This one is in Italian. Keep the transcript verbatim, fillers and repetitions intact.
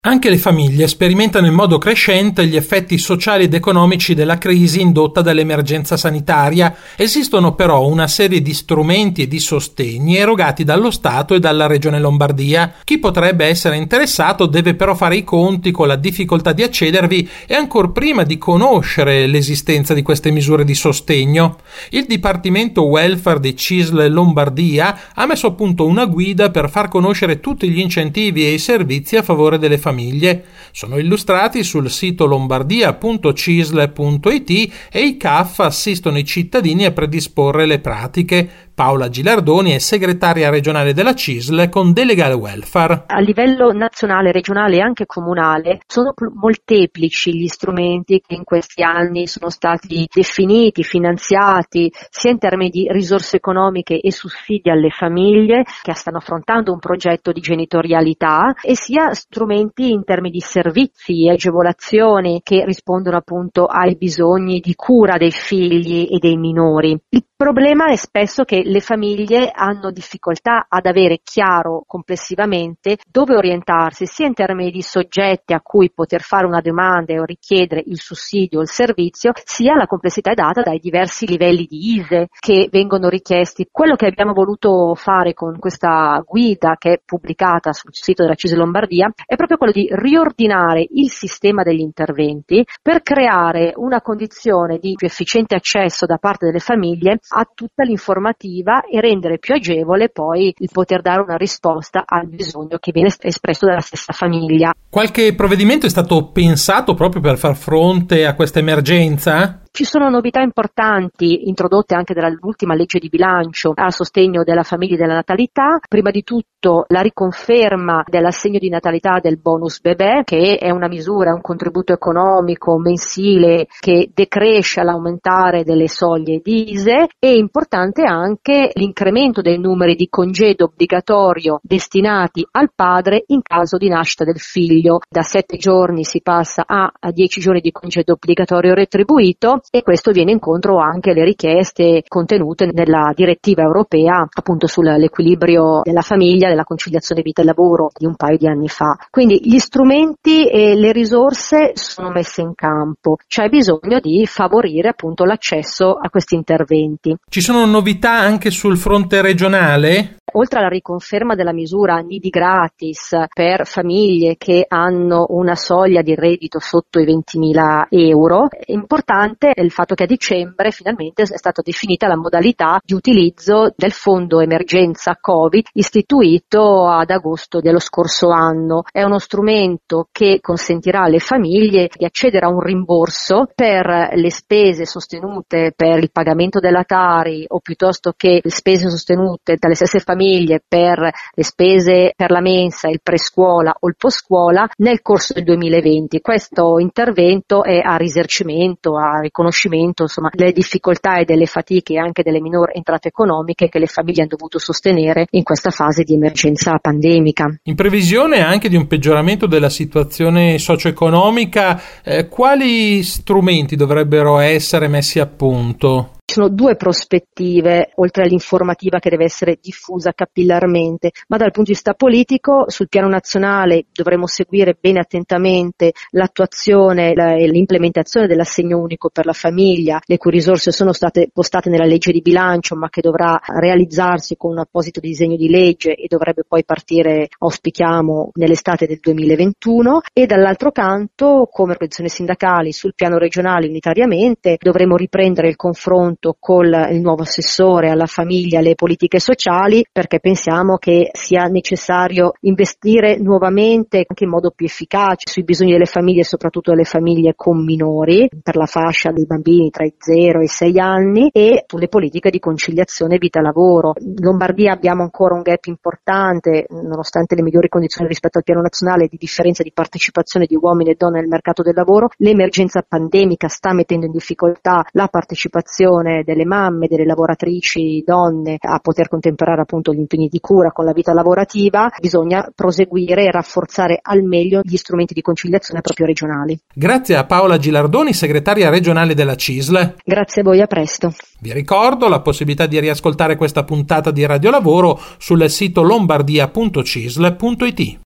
Anche le famiglie sperimentano in modo crescente gli effetti sociali ed economici della crisi indotta dall'emergenza sanitaria. Esistono però una serie di strumenti e di sostegni erogati dallo Stato e dalla Regione Lombardia. Chi potrebbe essere interessato deve però fare i conti con la difficoltà di accedervi e ancor prima di conoscere l'esistenza di queste misure di sostegno. Il Dipartimento Welfare di C I S L Lombardia ha messo a punto una guida per far conoscere tutti gli incentivi e i servizi a favore delle famiglie. Famiglie. Sono illustrati sul sito lombardia punto cisl punto it e i C A F assistono i cittadini a predisporre le pratiche. Paola Gilardoni è segretaria regionale della C I S L con delega al welfare. A livello nazionale, regionale e anche comunale sono molteplici gli strumenti che in questi anni sono stati definiti, finanziati, sia in termini di risorse economiche e sussidi alle famiglie che stanno affrontando un progetto di genitorialità, e sia strumenti in termini di servizi e agevolazioni che rispondono appunto ai bisogni di cura dei figli e dei minori. Il problema è spesso che le famiglie hanno difficoltà ad avere chiaro complessivamente dove orientarsi, sia in termini di soggetti a cui poter fare una domanda o richiedere il sussidio o il servizio, sia la complessità è data dai diversi livelli di I S E E che vengono richiesti. Quello che abbiamo voluto fare con questa guida, che è pubblicata sul sito della C I S L Lombardia, è proprio quello di riordinare il sistema degli interventi per creare una condizione di più efficiente accesso da parte delle famiglie a tutta l'informativa e rendere più agevole poi il poter dare una risposta al bisogno che viene espresso dalla stessa famiglia. Qualche provvedimento è stato pensato proprio per far fronte a questa emergenza? Ci sono novità importanti introdotte anche dall'ultima legge di bilancio a sostegno della famiglia e della natalità. Prima di tutto la riconferma dell'assegno di natalità del bonus bebè, che è una misura, un contributo economico mensile che decresce all'aumentare delle soglie di I S E E. È importante anche l'incremento dei numeri di congedo obbligatorio destinati al padre in caso di nascita del figlio. Da sette giorni si passa a, a dieci giorni di congedo obbligatorio retribuito, e questo viene incontro anche alle richieste contenute nella direttiva europea appunto sull'equilibrio della famiglia, della conciliazione vita e lavoro di un paio di anni fa. Quindi gli strumenti e le risorse sono messe in campo, c'è bisogno di favorire appunto l'accesso a questi interventi. Ci sono novità anche sul fronte regionale? Oltre alla riconferma della misura nidi gratis per famiglie che hanno una soglia di reddito sotto i ventimila euro, è importante il fatto che a dicembre finalmente è stata definita la modalità di utilizzo del fondo emergenza Covid istituito ad agosto dello scorso anno. È uno strumento che consentirà alle famiglie di accedere a un rimborso per le spese sostenute per il pagamento della Tari o piuttosto che le spese sostenute dalle stesse famiglie per le spese per la mensa, il prescuola o il postscuola nel corso del duemilaventi. Questo intervento è a risarcimento, a riconoscimento insomma delle difficoltà e delle fatiche e anche delle minori entrate economiche che le famiglie hanno dovuto sostenere in questa fase di emergenza pandemica. In previsione anche di un peggioramento della situazione socio-economica, eh, quali strumenti dovrebbero essere messi a punto? Ci sono due prospettive, oltre all'informativa che deve essere diffusa capillarmente, ma dal punto di vista politico, sul piano nazionale dovremo seguire bene attentamente l'attuazione e l'implementazione dell'assegno unico per la famiglia, le cui risorse sono state postate nella legge di bilancio, ma che dovrà realizzarsi con un apposito disegno di legge e dovrebbe poi partire, auspichiamo, nell'estate del duemilaventuno. E dall'altro canto, come organizzazioni sindacali, sul piano regionale unitariamente, dovremo riprendere il confronto con il nuovo assessore alla famiglia e alle politiche sociali, perché pensiamo che sia necessario investire nuovamente anche in modo più efficace sui bisogni delle famiglie, soprattutto delle famiglie con minori, per la fascia dei bambini tra i zero e i sei anni, e sulle politiche di conciliazione vita-lavoro. In Lombardia abbiamo ancora un gap importante, nonostante le migliori condizioni rispetto al piano nazionale, di differenza di partecipazione di uomini e donne nel mercato del lavoro. L'emergenza pandemica sta mettendo in difficoltà la partecipazione delle mamme, delle lavoratrici donne a poter contemperare appunto gli impegni di cura con la vita lavorativa. Bisogna proseguire e rafforzare al meglio gli strumenti di conciliazione proprio regionali. Grazie a Paola Gilardoni, segretaria regionale della C I S L. Grazie a voi, a presto. Vi ricordo la possibilità di riascoltare questa puntata di Radio Lavoro sul sito lombardia punto cisl punto it.